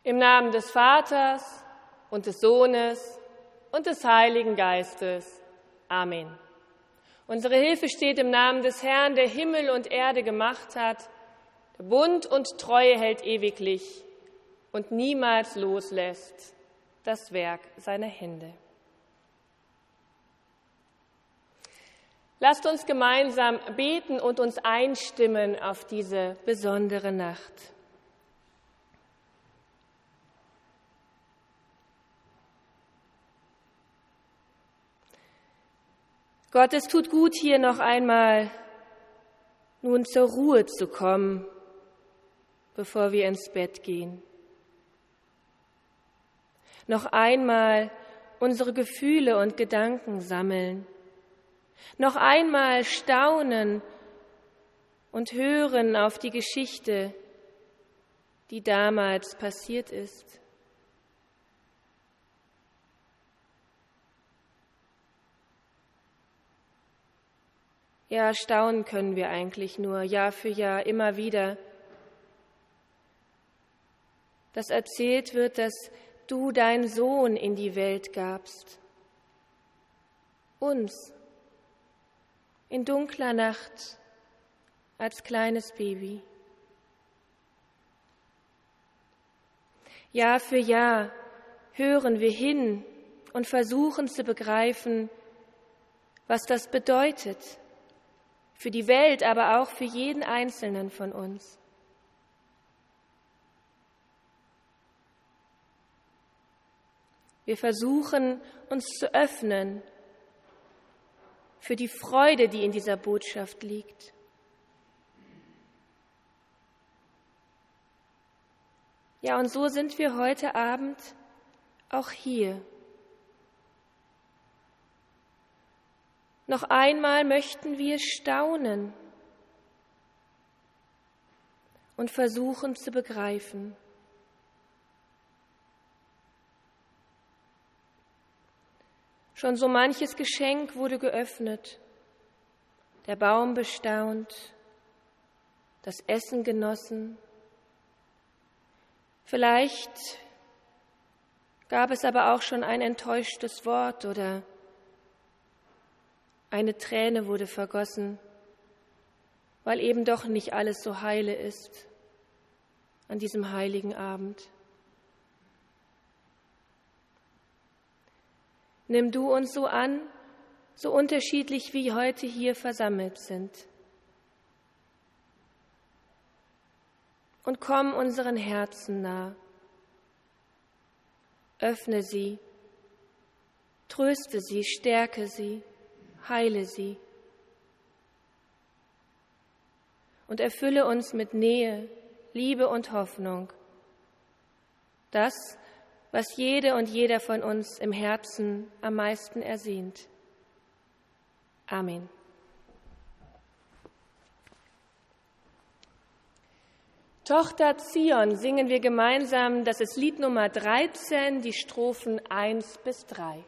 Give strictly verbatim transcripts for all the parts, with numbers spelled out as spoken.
Im Namen des Vaters und des Sohnes und des Heiligen Geistes. Amen. Unsere Hilfe steht im Namen des Herrn, der Himmel und Erde gemacht hat, der Bund und Treue hält ewiglich und niemals loslässt das Werk seiner Hände. Lasst uns gemeinsam beten und uns einstimmen auf diese besondere Nacht. Gott, es tut gut, hier noch einmal nun zur Ruhe zu kommen, bevor wir ins Bett gehen. Noch einmal unsere Gefühle und Gedanken sammeln. Noch einmal staunen und hören auf die Geschichte, die damals passiert ist. Ja, staunen können wir eigentlich nur, Jahr für Jahr, immer wieder, dass erzählt wird, dass du deinen Sohn in die Welt gabst. Uns, in dunkler Nacht, als kleines Baby. Jahr für Jahr hören wir hin und versuchen zu begreifen, was das bedeutet. Für die Welt, aber auch für jeden Einzelnen von uns. Wir versuchen, uns zu öffnen für die Freude, die in dieser Botschaft liegt. Ja, und so sind wir heute Abend auch hier. Noch einmal möchten wir staunen und versuchen zu begreifen. Schon so manches Geschenk wurde geöffnet, der Baum bestaunt, das Essen genossen. Vielleicht gab es aber auch schon ein enttäuschtes Wort oder eine Träne wurde vergossen, weil eben doch nicht alles so heile ist an diesem heiligen Abend. Nimm du uns so an, so unterschiedlich wie heute hier versammelt sind. Und komm unseren Herzen nah. Öffne sie, tröste sie, stärke sie. Heile sie und erfülle uns mit Nähe, Liebe und Hoffnung. Das, was jede und jeder von uns im Herzen am meisten ersehnt. Amen. Tochter Zion singen wir gemeinsam, das ist Lied Nummer dreizehn, die Strophen eins bis drei.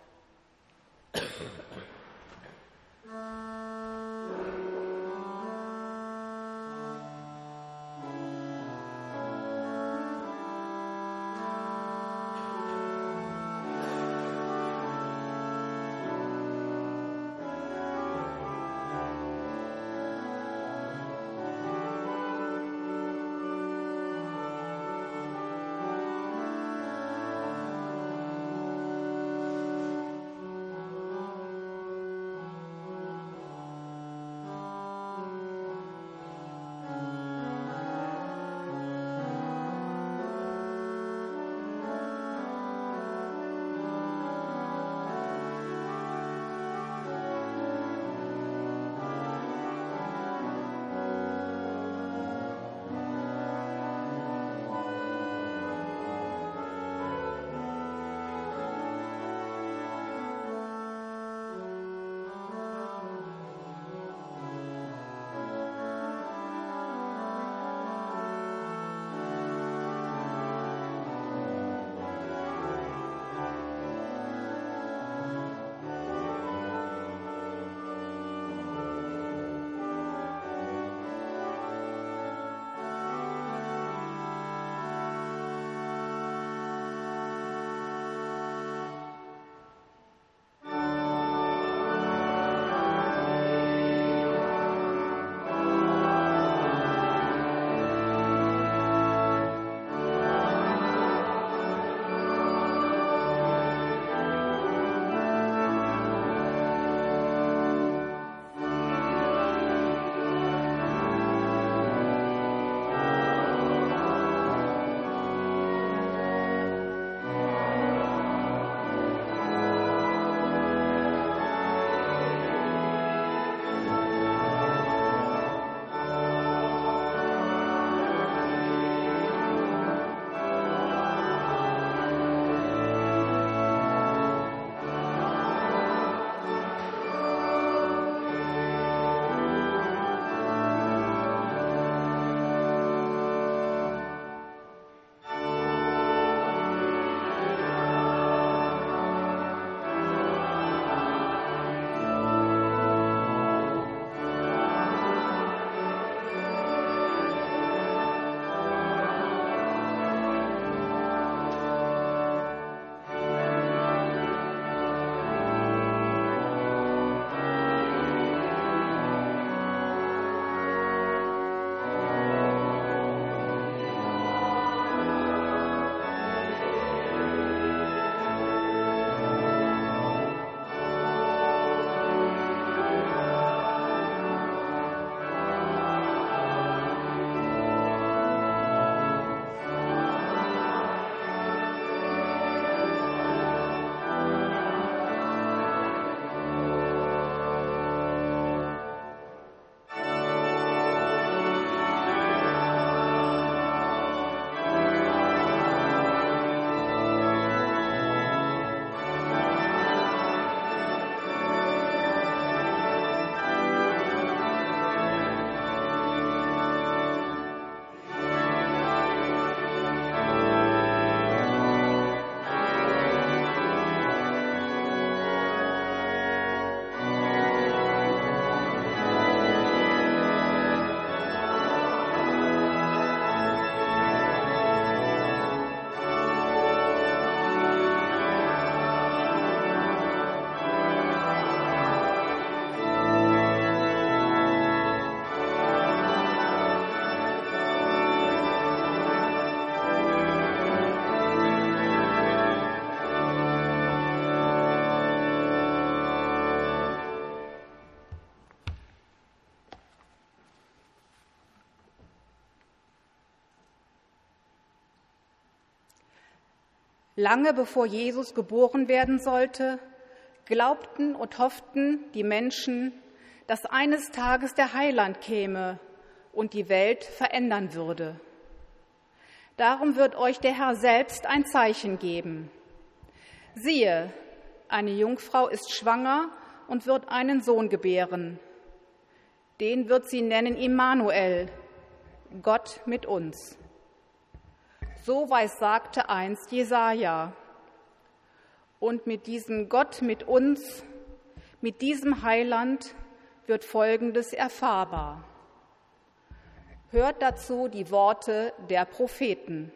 Lange bevor Jesus geboren werden sollte, glaubten und hofften die Menschen, dass eines Tages der Heiland käme und die Welt verändern würde. Darum wird euch der Herr selbst ein Zeichen geben. Siehe, eine Jungfrau ist schwanger und wird einen Sohn gebären. Den wird sie nennen Immanuel, Gott mit uns. So weissagte einst Jesaja. Und mit diesem Gott mit uns, mit diesem Heiland wird Folgendes erfahrbar. Hört dazu die Worte der Propheten.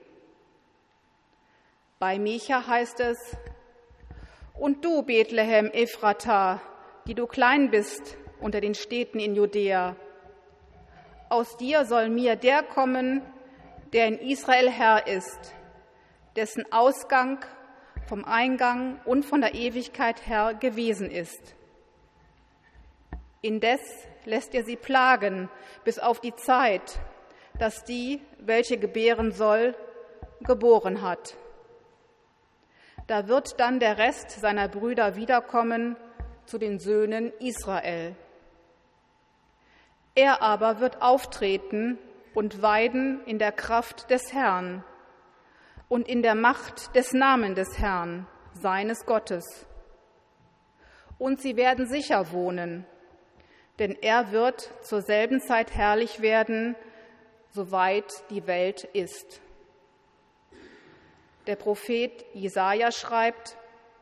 Bei Micha heißt es: Und du, Bethlehem Ephrata, die du klein bist unter den Städten in Judäa, aus dir soll mir der kommen, der in Israel Herr ist, dessen Ausgang vom Eingang und von der Ewigkeit her gewesen ist. Indes lässt er sie plagen bis auf die Zeit, dass die, welche gebären soll, geboren hat. Da wird dann der Rest seiner Brüder wiederkommen zu den Söhnen Israel. Er aber wird auftreten und weiden in der Kraft des Herrn und in der Macht des Namens des Herrn, seines Gottes. Und sie werden sicher wohnen, denn er wird zur selben Zeit herrlich werden, soweit die Welt ist. Der Prophet Jesaja schreibt: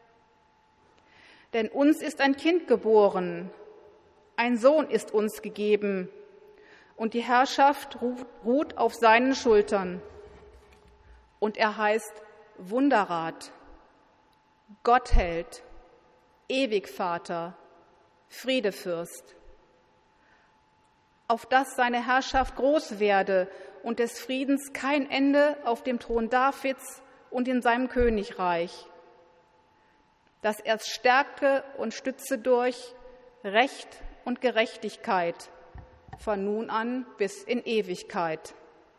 Denn uns ist ein Kind geboren, ein Sohn ist uns gegeben, und die Herrschaft ruht auf seinen Schultern. Und er heißt Wunderrat, Gottheld, Ewigvater, Friedefürst. Auf dass seine Herrschaft groß werde und des Friedens kein Ende auf dem Thron Davids und in seinem Königreich, dass er es stärke und stütze durch Recht und Gerechtigkeit von nun an bis in Ewigkeit.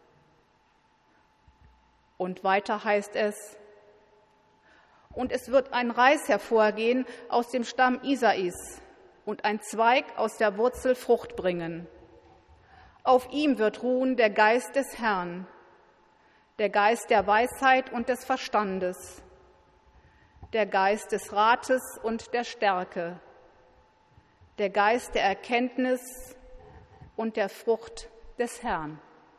Und weiter heißt es: Und es wird ein Reis hervorgehen aus dem Stamm Isais und ein Zweig aus der Wurzel Frucht bringen. Auf ihm wird ruhen der Geist des Herrn, der Geist der Weisheit und des Verstandes, der Geist des Rates und der Stärke, der Geist der Erkenntnis und der Frucht des Herrn.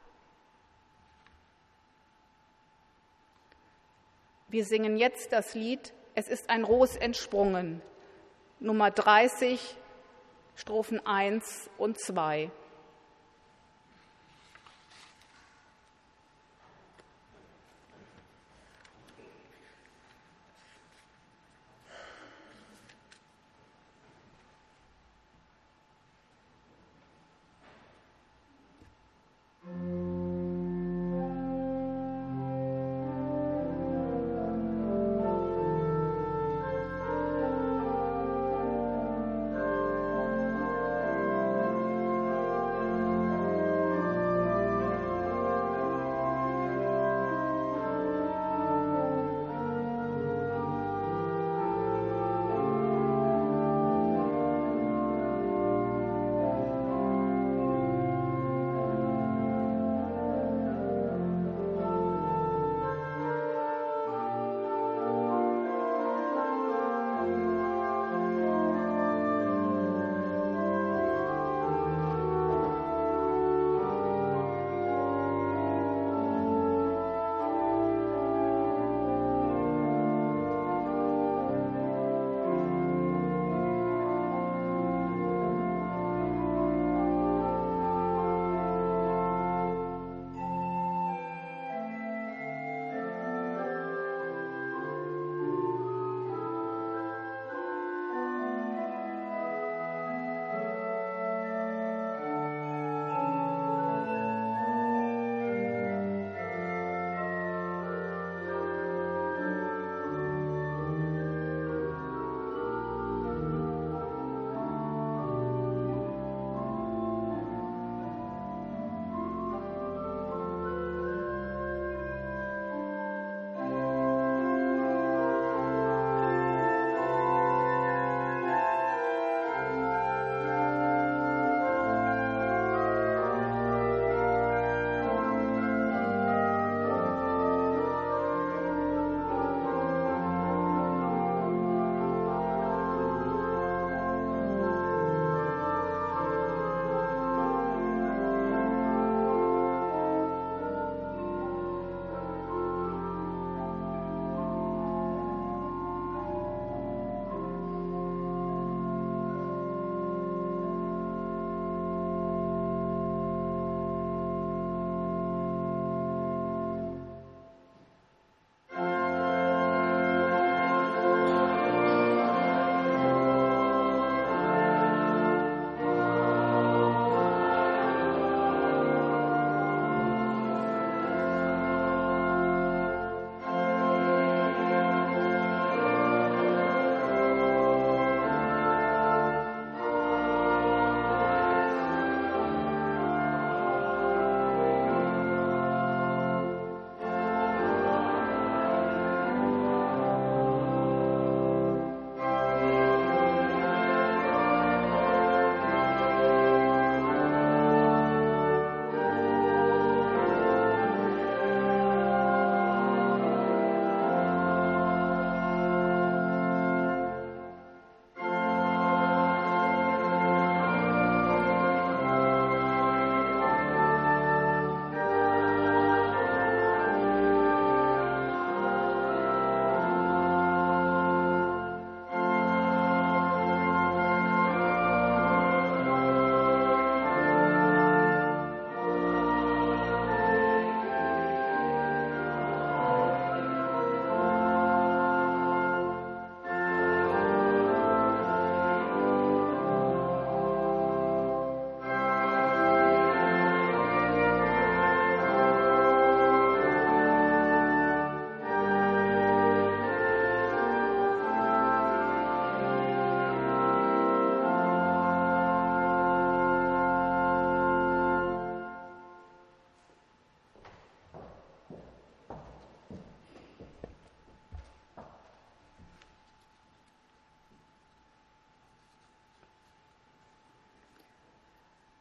Wir singen jetzt das Lied »Es ist ein Ros entsprungen«, Nummer dreißig, Strophen eins und zwei.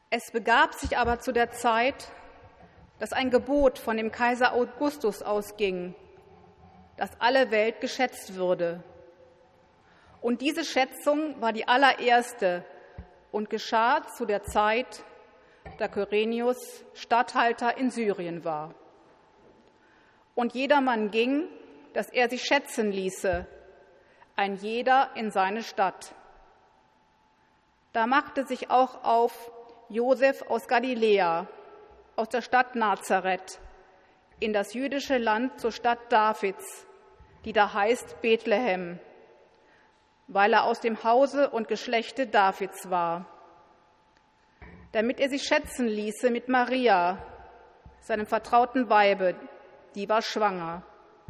Es begab sich aber zu der Zeit, dass ein Gebot von dem Kaiser Augustus ausging, dass alle Welt geschätzt würde. Und diese Schätzung war die allererste und geschah zu der Zeit, da Kyrenius Statthalter in Syrien war. Und jedermann ging, dass er sich schätzen ließe, ein jeder in seine Stadt. Da machte sich auch auf Josef aus Galiläa, aus der Stadt Nazareth, in das jüdische Land zur Stadt Davids, die da heißt Bethlehem, weil er aus dem Hause und Geschlechte Davids war, damit er sich schätzen ließe mit Maria, seinem vertrauten Weibe, die war schwanger.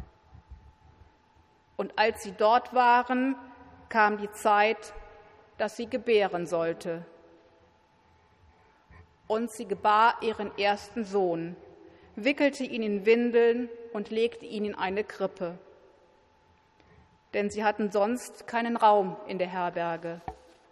Und als sie dort waren, kam die Zeit, dass sie gebären sollte. Und sie gebar ihren ersten Sohn, wickelte ihn in Windeln und legte ihn in eine Krippe. Denn sie hatten sonst keinen Raum in der Herberge.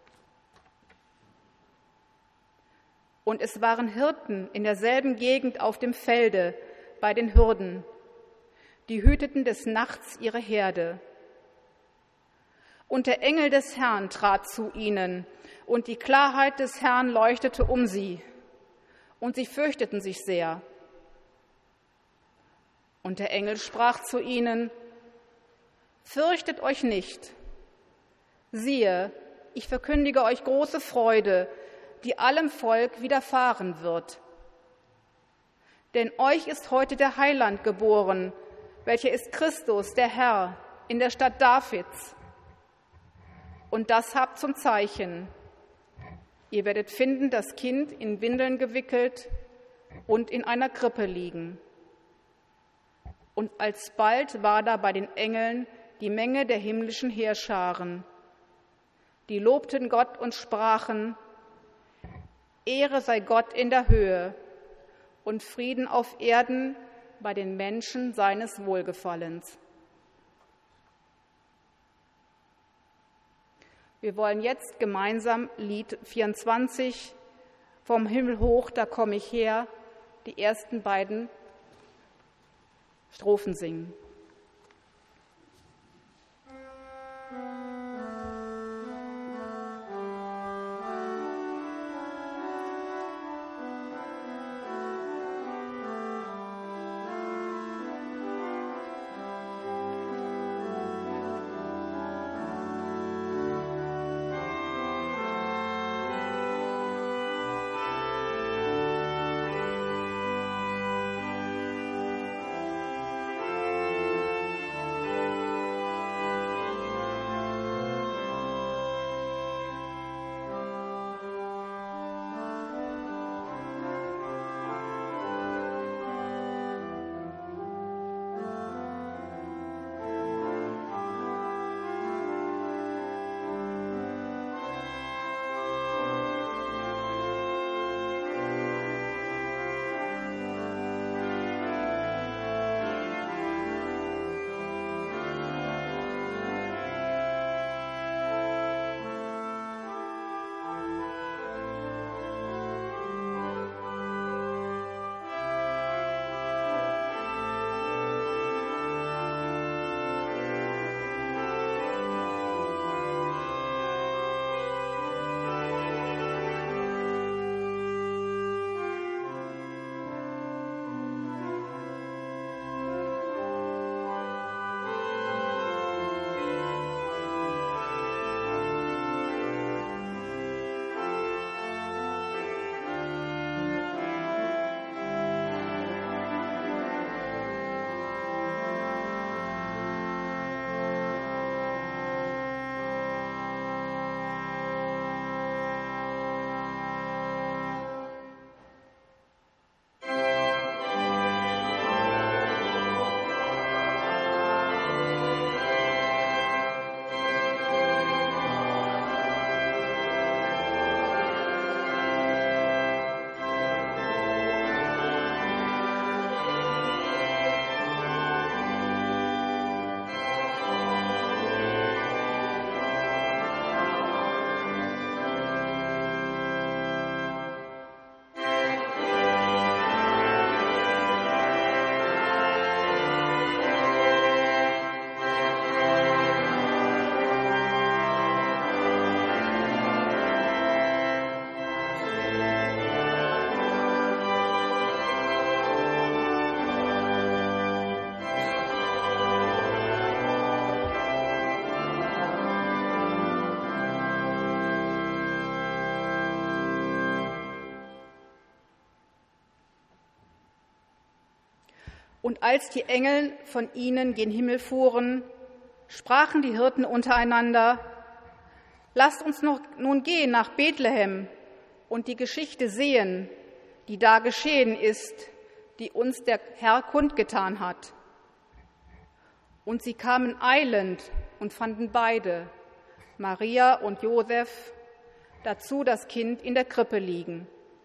Und es waren Hirten in derselben Gegend auf dem Felde bei den Hürden, die hüteten des Nachts ihre Herde. Und der Engel des Herrn trat zu ihnen, und die Klarheit des Herrn leuchtete um sie, und sie fürchteten sich sehr. Und der Engel sprach zu ihnen: Fürchtet euch nicht. Siehe, ich verkündige euch große Freude, die allem Volk widerfahren wird. Denn euch ist heute der Heiland geboren, welcher ist Christus, der Herr, in der Stadt Davids. Und das habt zum Zeichen: Ihr werdet finden das Kind in Windeln gewickelt und in einer Krippe liegen. Und alsbald war da bei den Engeln die Menge der himmlischen Heerscharen. Die lobten Gott und sprachen: Ehre sei Gott in der Höhe und Frieden auf Erden bei den Menschen seines Wohlgefallens. Wir wollen jetzt gemeinsam Lied vierundzwanzig, Vom Himmel hoch, da komme ich her, die ersten beiden Strophen singen. Und als die Engel von ihnen gen Himmel fuhren, sprachen die Hirten untereinander: Lasst uns noch nun gehen nach Bethlehem und die Geschichte sehen, die da geschehen ist, die uns der Herr kundgetan hat. Und sie kamen eilend und fanden beide, Maria und Josef, dazu das Kind in der Krippe liegen.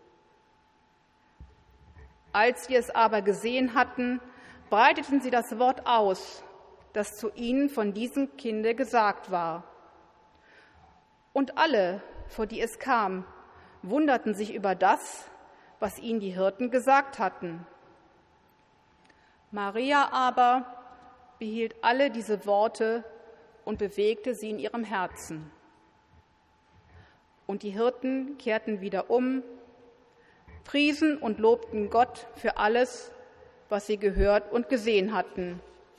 Als sie es aber gesehen hatten, breiteten sie das Wort aus, das zu ihnen von diesem Kinde gesagt war. Und alle, vor die es kam, wunderten sich über das, was ihnen die Hirten gesagt hatten. Maria aber behielt alle diese Worte und bewegte sie in ihrem Herzen. Und die Hirten kehrten wieder um, priesen und lobten Gott für alles, was sie gehört und gesehen hatten,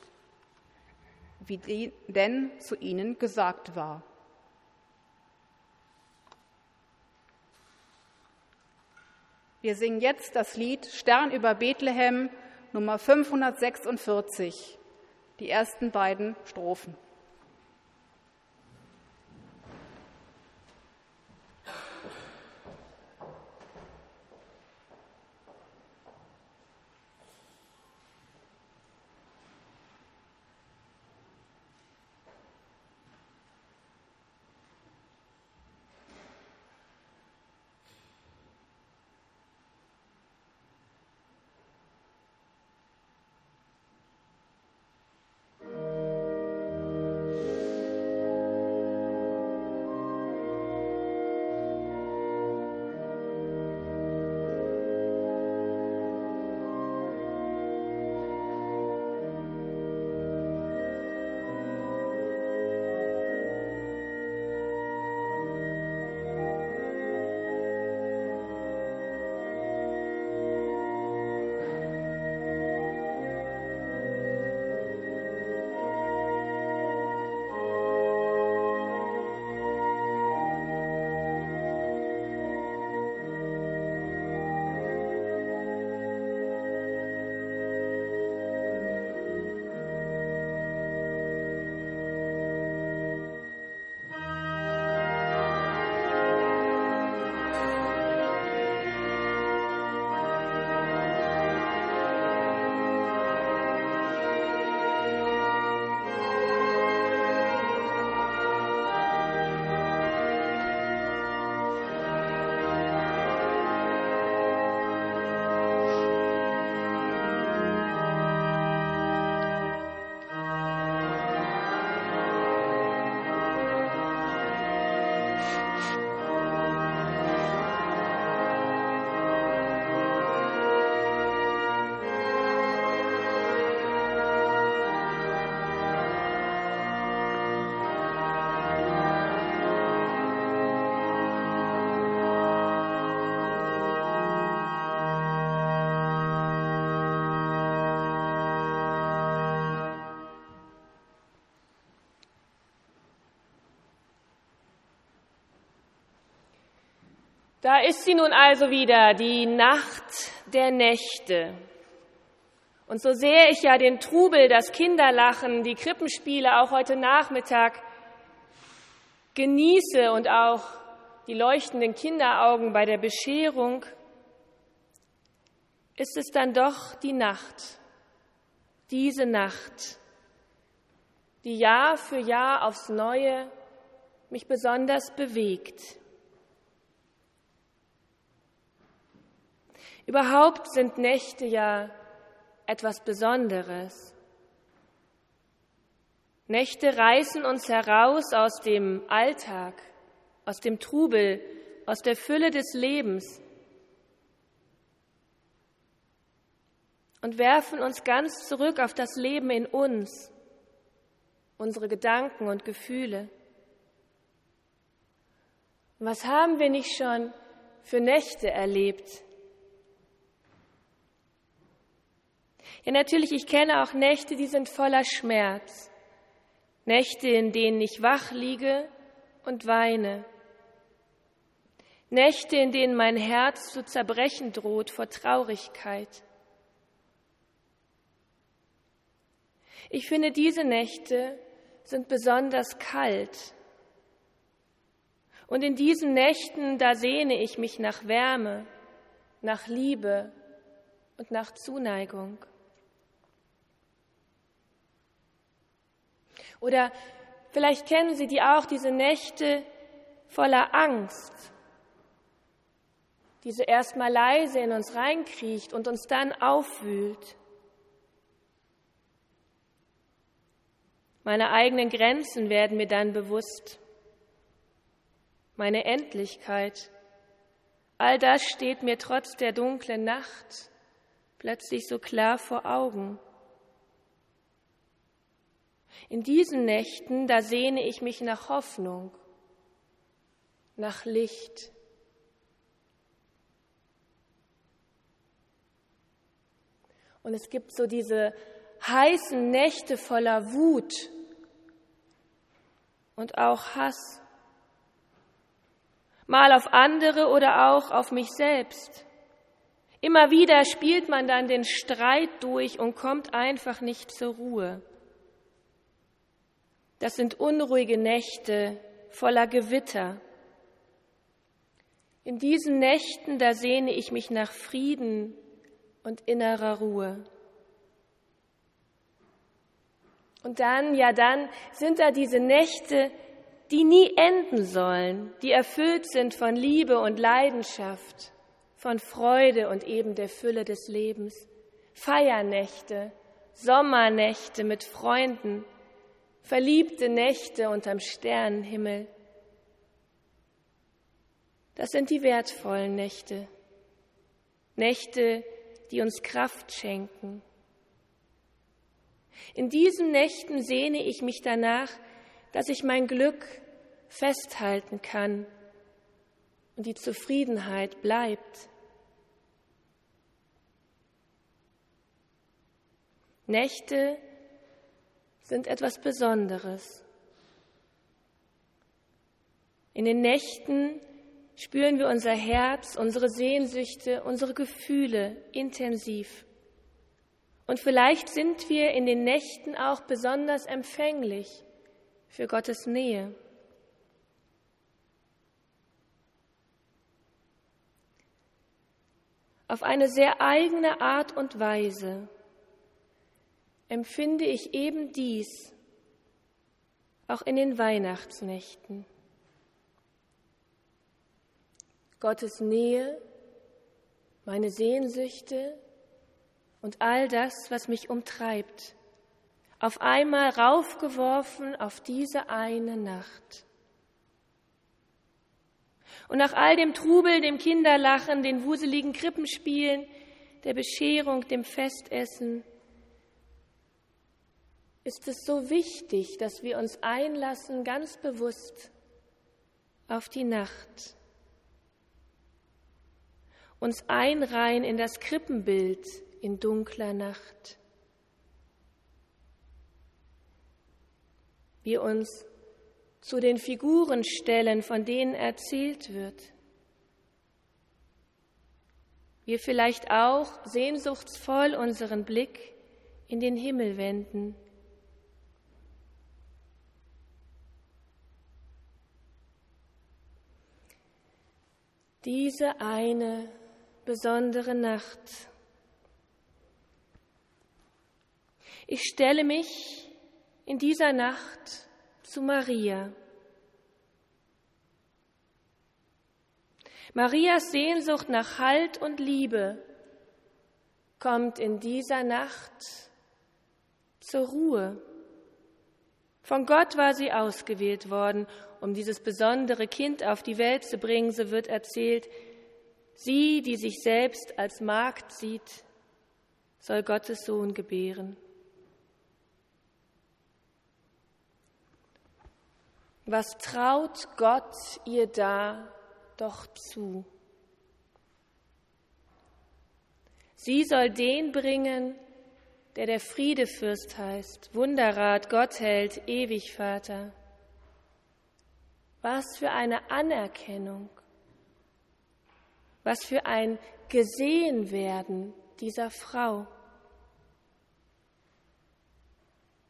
wie denn zu ihnen gesagt war. Wir singen jetzt das Lied Stern über Bethlehem, Nummer fünfhundertsechsundvierzig, die ersten beiden Strophen. Da ist sie nun also wieder, die Nacht der Nächte. Und so sehr ich ja den Trubel, das Kinderlachen, die Krippenspiele auch heute Nachmittag genieße und auch die leuchtenden Kinderaugen bei der Bescherung, ist es dann doch die Nacht, diese Nacht, die Jahr für Jahr aufs Neue mich besonders bewegt. Überhaupt sind Nächte ja etwas Besonderes. Nächte reißen uns heraus aus dem Alltag, aus dem Trubel, aus der Fülle des Lebens und werfen uns ganz zurück auf das Leben in uns, unsere Gedanken und Gefühle. Was haben wir nicht schon für Nächte erlebt? Ja, natürlich, ich kenne auch Nächte, die sind voller Schmerz. Nächte, in denen ich wach liege und weine. Nächte, in denen mein Herz zu zerbrechen droht vor Traurigkeit. Ich finde, diese Nächte sind besonders kalt. Und in diesen Nächten, da sehne ich mich nach Wärme, nach Liebe und nach Zuneigung. Oder vielleicht kennen Sie die auch, diese Nächte voller Angst, die so erstmal leise in uns reinkriecht und uns dann aufwühlt. Meine eigenen Grenzen werden mir dann bewusst. Meine Endlichkeit, all das steht mir trotz der dunklen Nacht plötzlich so klar vor Augen. In diesen Nächten, da sehne ich mich nach Hoffnung, nach Licht. Und es gibt so diese heißen Nächte voller Wut und auch Hass. Mal auf andere oder auch auf mich selbst. Immer wieder spielt man dann den Streit durch und kommt einfach nicht zur Ruhe. Das sind unruhige Nächte voller Gewitter. In diesen Nächten, da sehne ich mich nach Frieden und innerer Ruhe. Und dann, ja dann, sind da diese Nächte, die nie enden sollen, die erfüllt sind von Liebe und Leidenschaft, von Freude und eben der Fülle des Lebens. Feiernächte, Sommernächte mit Freunden, verliebte Nächte unterm Sternenhimmel. Das sind die wertvollen Nächte, Nächte, die uns Kraft schenken. In diesen Nächten sehne ich mich danach, dass ich mein Glück festhalten kann und die Zufriedenheit bleibt. Nächte sind etwas Besonderes. In den Nächten spüren wir unser Herz, unsere Sehnsüchte, unsere Gefühle intensiv. Und vielleicht sind wir in den Nächten auch besonders empfänglich für Gottes Nähe. Auf eine sehr eigene Art und Weise empfinde ich eben dies auch in den Weihnachtsnächten. Gottes Nähe, meine Sehnsüchte und all das, was mich umtreibt, auf einmal raufgeworfen auf diese eine Nacht. Und nach all dem Trubel, dem Kinderlachen, den wuseligen Krippenspielen, der Bescherung, dem Festessen, ist es so wichtig, dass wir uns einlassen, ganz bewusst auf die Nacht, uns einreihen in das Krippenbild in dunkler Nacht. Wir uns zu den Figuren stellen, von denen erzählt wird. Wir vielleicht auch sehnsuchtsvoll unseren Blick in den Himmel wenden. Diese eine besondere Nacht. Ich stelle mich in dieser Nacht zu Maria. Marias Sehnsucht nach Halt und Liebe kommt in dieser Nacht zur Ruhe. Von Gott war sie ausgewählt worden, um dieses besondere Kind auf die Welt zu bringen. So wird erzählt, sie, die sich selbst als Magd sieht, soll Gottes Sohn gebären. Was traut Gott ihr da doch zu? Sie soll den bringen, der der Friedefürst heißt, Wunderrat, Gottheld, Ewigvater. Was für eine Anerkennung, was für ein Gesehenwerden dieser Frau.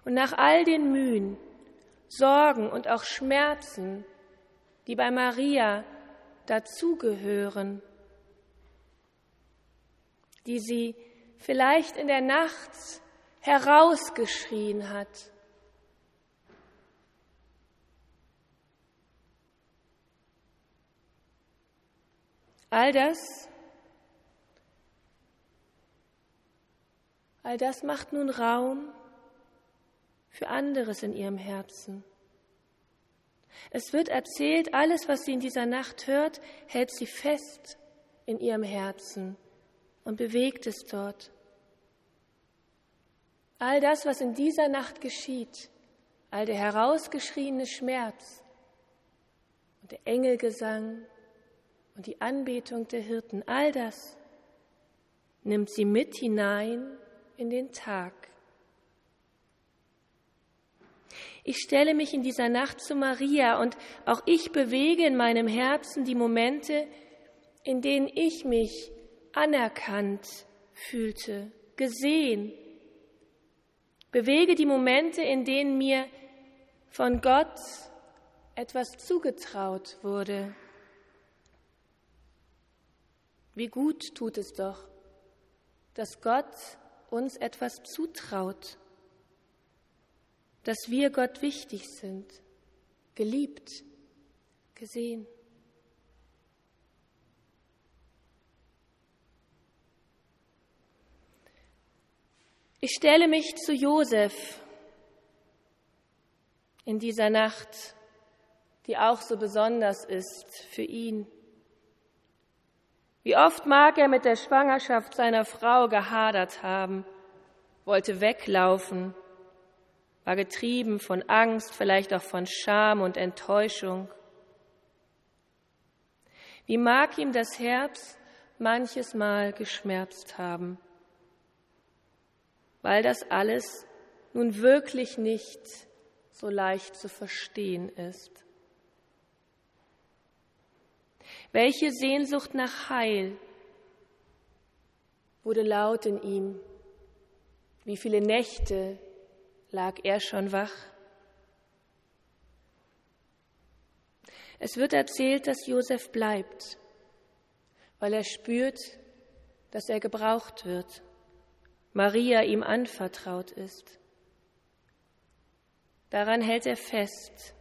Und nach all den Mühen, Sorgen und auch Schmerzen, die bei Maria dazugehören, die sie vielleicht in der Nacht herausgeschrien hat, all das, all das macht nun Raum für anderes in ihrem Herzen. Es wird erzählt, alles, was sie in dieser Nacht hört, hält sie fest in ihrem Herzen und bewegt es dort. All das, was in dieser Nacht geschieht, all der herausgeschriene Schmerz und der Engelgesang und die Anbetung der Hirten, all das nimmt sie mit hinein in den Tag. Ich stelle mich in dieser Nacht zu Maria und auch ich bewege in meinem Herzen die Momente, in denen ich mich anerkannt fühlte, gesehen. Bewege die Momente, in denen mir von Gott etwas zugetraut wurde. Wie gut tut es doch, dass Gott uns etwas zutraut, dass wir Gott wichtig sind, geliebt, gesehen. Ich stelle mich zu Josef in dieser Nacht, die auch so besonders ist für ihn. Wie oft mag er mit der Schwangerschaft seiner Frau gehadert haben, wollte weglaufen, war getrieben von Angst, vielleicht auch von Scham und Enttäuschung. Wie mag ihm das Herz manches Mal geschmerzt haben, weil das alles nun wirklich nicht so leicht zu verstehen ist. Welche Sehnsucht nach Heil wurde laut in ihm? Wie viele Nächte lag er schon wach? Es wird erzählt, dass Josef bleibt, weil er spürt, dass er gebraucht wird, Maria ihm anvertraut ist. Daran hält er fest.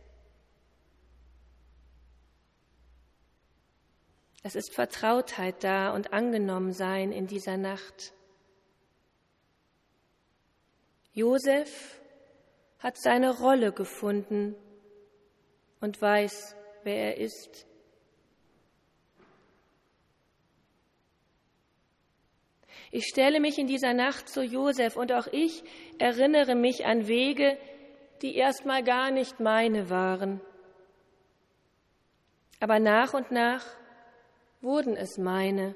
Es ist Vertrautheit da und Angenommensein in dieser Nacht. Josef hat seine Rolle gefunden und weiß, wer er ist. Ich stelle mich in dieser Nacht zu Josef und auch ich erinnere mich an Wege, die erstmal gar nicht meine waren. Aber nach und nach wurden es meine.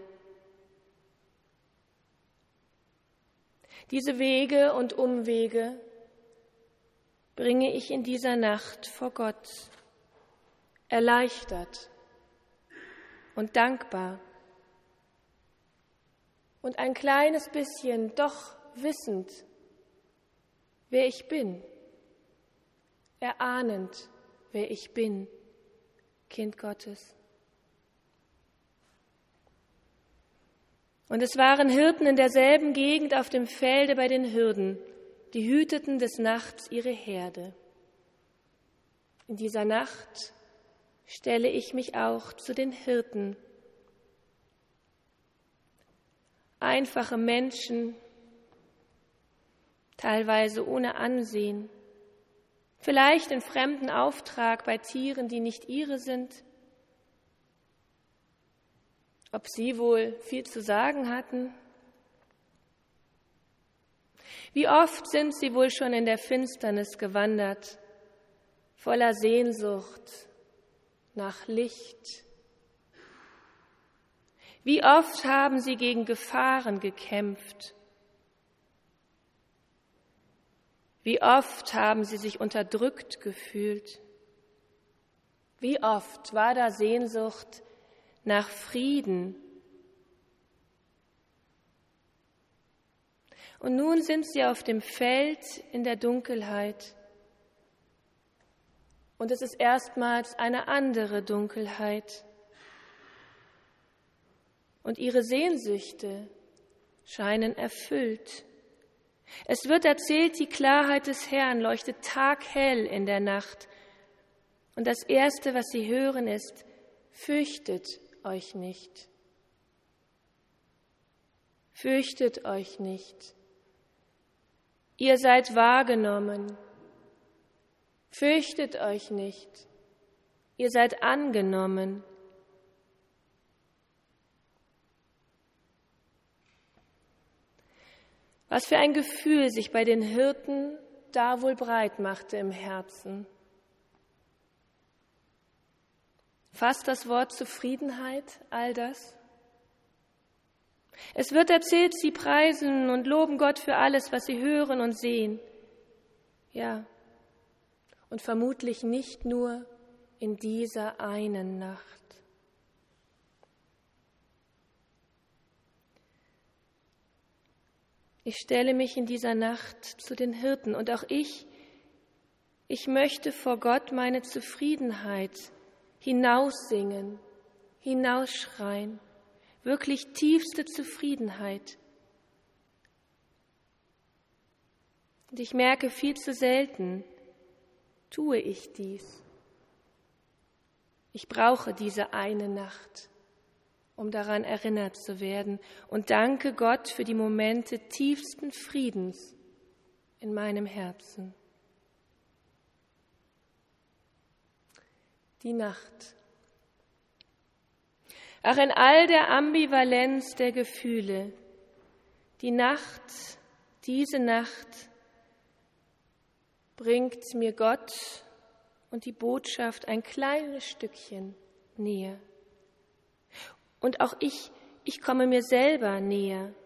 Diese Wege und Umwege bringe ich in dieser Nacht vor Gott, erleichtert und dankbar und ein kleines bisschen doch wissend, wer ich bin, erahnend, wer ich bin, Kind Gottes. Und es waren Hirten in derselben Gegend auf dem Felde bei den Hürden, die hüteten des Nachts ihre Herde. In dieser Nacht stelle ich mich auch zu den Hirten. Einfache Menschen, teilweise ohne Ansehen, vielleicht in fremden Auftrag bei Tieren, die nicht ihre sind. Ob sie wohl viel zu sagen hatten? Wie oft sind sie wohl schon in der Finsternis gewandert, voller Sehnsucht nach Licht? Wie oft haben sie gegen Gefahren gekämpft? Wie oft haben sie sich unterdrückt gefühlt? Wie oft war da Sehnsucht nach Frieden? Und nun sind sie auf dem Feld in der Dunkelheit. Und es ist erstmals eine andere Dunkelheit. Und ihre Sehnsüchte scheinen erfüllt. Es wird erzählt, die Klarheit des Herrn leuchtet taghell in der Nacht. Und das Erste, was sie hören, ist: Fürchtet euch nicht. Fürchtet euch nicht. Ihr seid wahrgenommen. Fürchtet euch nicht. Ihr seid angenommen. Was für ein Gefühl sich bei den Hirten da wohl breit machte im Herzen. Fasst das Wort Zufriedenheit all das? Es wird erzählt, sie preisen und loben Gott für alles, was sie hören und sehen. Ja, und vermutlich nicht nur in dieser einen Nacht. Ich stelle mich in dieser Nacht zu den Hirten und auch ich, ich möchte vor Gott meine Zufriedenheit hinaussingen, hinausschreien, wirklich tiefste Zufriedenheit. Und ich merke, viel zu selten tue ich dies. Ich brauche diese eine Nacht, um daran erinnert zu werden, und danke Gott für die Momente tiefsten Friedens in meinem Herzen. Die Nacht. Ach, in all der Ambivalenz der Gefühle, die Nacht, diese Nacht bringt mir Gott und die Botschaft ein kleines Stückchen näher. Und auch ich, ich komme mir selber näher.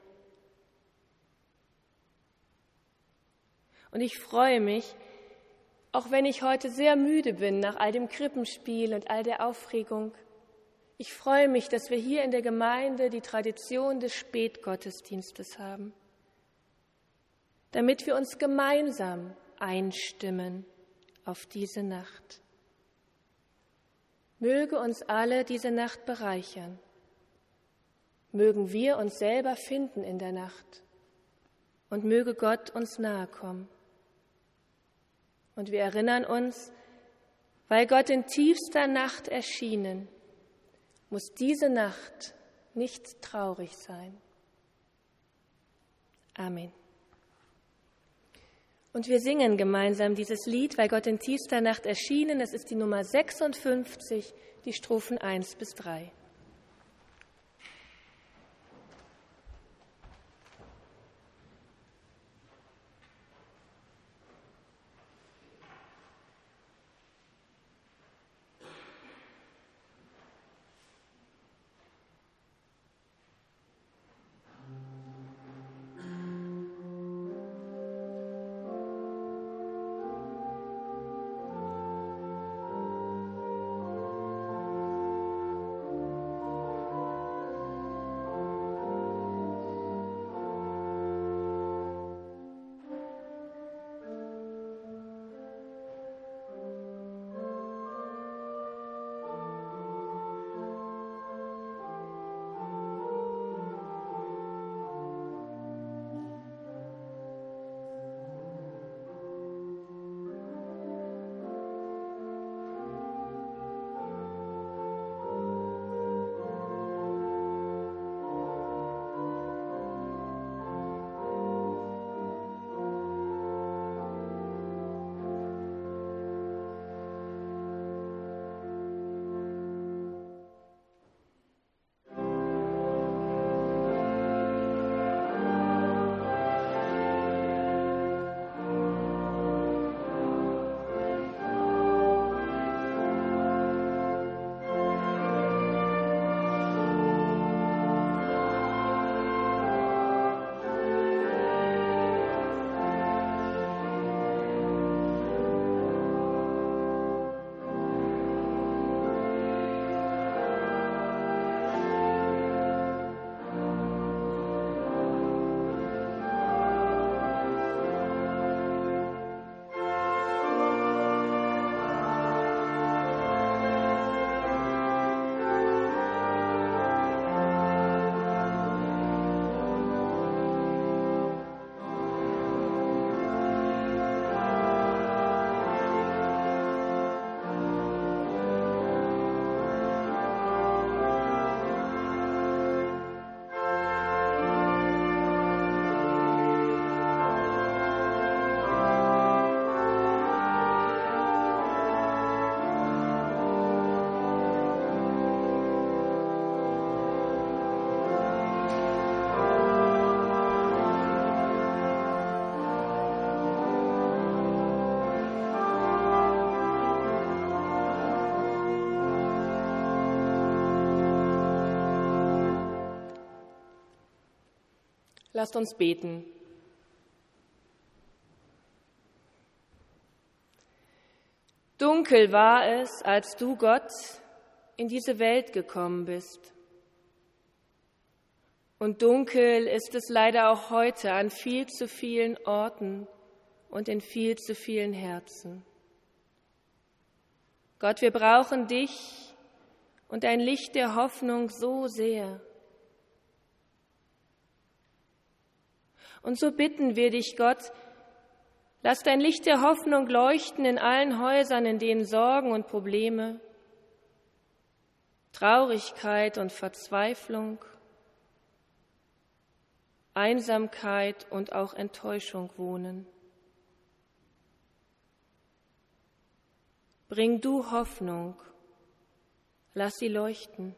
Und ich freue mich, auch wenn ich heute sehr müde bin nach all dem Krippenspiel und all der Aufregung, ich freue mich, dass wir hier in der Gemeinde die Tradition des Spätgottesdienstes haben, damit wir uns gemeinsam einstimmen auf diese Nacht. Möge uns alle diese Nacht bereichern. Mögen wir uns selber finden in der Nacht und möge Gott uns nahe kommen. Und wir erinnern uns, weil Gott in tiefster Nacht erschienen, muss diese Nacht nicht traurig sein. Amen. Und wir singen gemeinsam dieses Lied, weil Gott in tiefster Nacht erschienen. Es ist die Nummer sechsundfünfzig, die Strophen eins bis drei. Lasst uns beten. Dunkel war es, als du, Gott, in diese Welt gekommen bist. Und dunkel ist es leider auch heute an viel zu vielen Orten und in viel zu vielen Herzen. Gott, wir brauchen dich und dein Licht der Hoffnung so sehr. Und so bitten wir dich, Gott, lass dein Licht der Hoffnung leuchten in allen Häusern, in denen Sorgen und Probleme, Traurigkeit und Verzweiflung, Einsamkeit und auch Enttäuschung wohnen. Bring du Hoffnung, lass sie leuchten.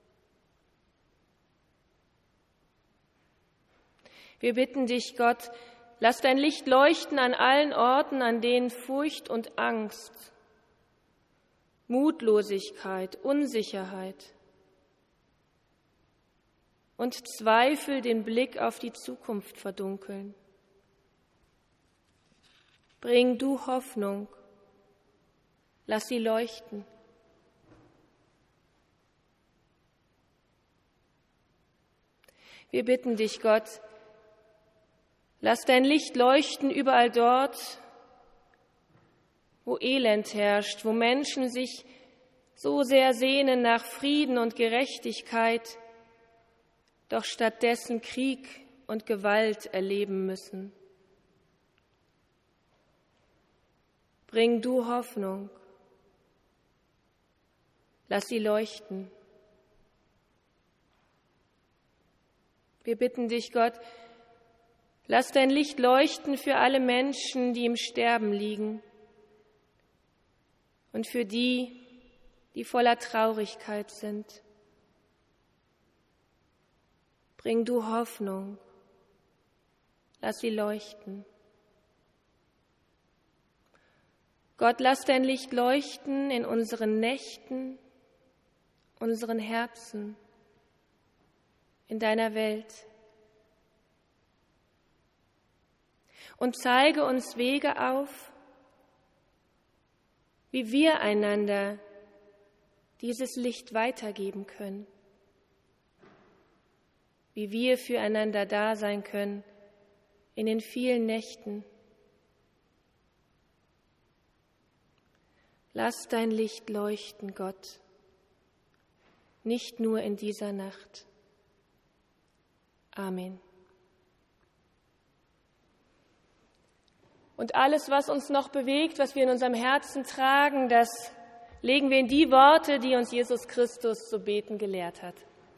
Wir bitten dich, Gott, lass dein Licht leuchten an allen Orten, an denen Furcht und Angst, Mutlosigkeit, Unsicherheit und Zweifel den Blick auf die Zukunft verdunkeln. Bring du Hoffnung, lass sie leuchten. Wir bitten dich, Gott, lass dein Licht leuchten überall dort, wo Elend herrscht, wo Menschen sich so sehr sehnen nach Frieden und Gerechtigkeit, doch stattdessen Krieg und Gewalt erleben müssen. Bring du Hoffnung, lass sie leuchten. Wir bitten dich, Gott, lass dein Licht leuchten für alle Menschen, die im Sterben liegen und für die, die voller Traurigkeit sind. Bring du Hoffnung, lass sie leuchten. Gott, lass dein Licht leuchten in unseren Nächten, unseren Herzen, in deiner Welt. Und zeige uns Wege auf, wie wir einander dieses Licht weitergeben können, wie wir füreinander da sein können in den vielen Nächten. Lass dein Licht leuchten, Gott, nicht nur in dieser Nacht. Amen. Und alles, was uns noch bewegt, was wir in unserem Herzen tragen, das legen wir in die Worte, die uns Jesus Christus zu beten gelehrt hat.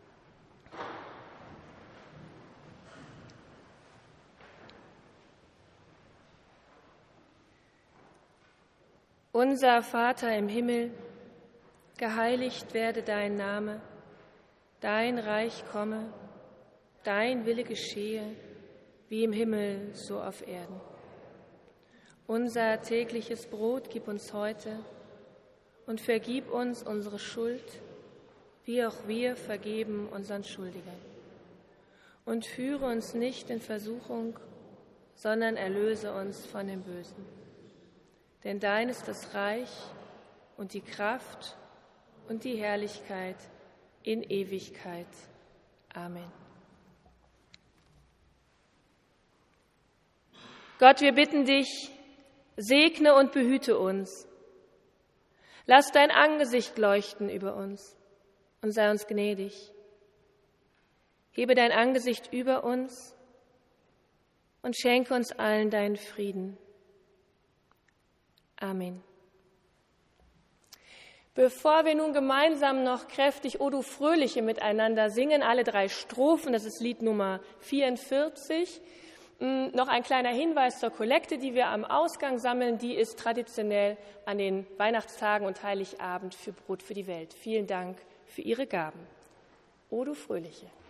Unser Vater im Himmel, geheiligt werde dein Name, dein Reich komme, dein Wille geschehe, wie im Himmel, so auf Erden. Unser tägliches Brot gib uns heute und vergib uns unsere Schuld, wie auch wir vergeben unseren Schuldigern. Und führe uns nicht in Versuchung, sondern erlöse uns von dem Bösen. Denn dein ist das Reich und die Kraft und die Herrlichkeit in Ewigkeit. Amen. Gott, wir bitten dich, segne und behüte uns. Lass dein Angesicht leuchten über uns und sei uns gnädig. Hebe dein Angesicht über uns und schenke uns allen deinen Frieden. Amen. Bevor wir nun gemeinsam noch kräftig O du Fröhliche miteinander singen, alle drei Strophen, das ist Lied Nummer vierundvierzig, noch ein kleiner Hinweis zur Kollekte, die wir am Ausgang sammeln. Die ist traditionell an den Weihnachtstagen und Heiligabend für Brot für die Welt. Vielen Dank für Ihre Gaben. O du Fröhliche.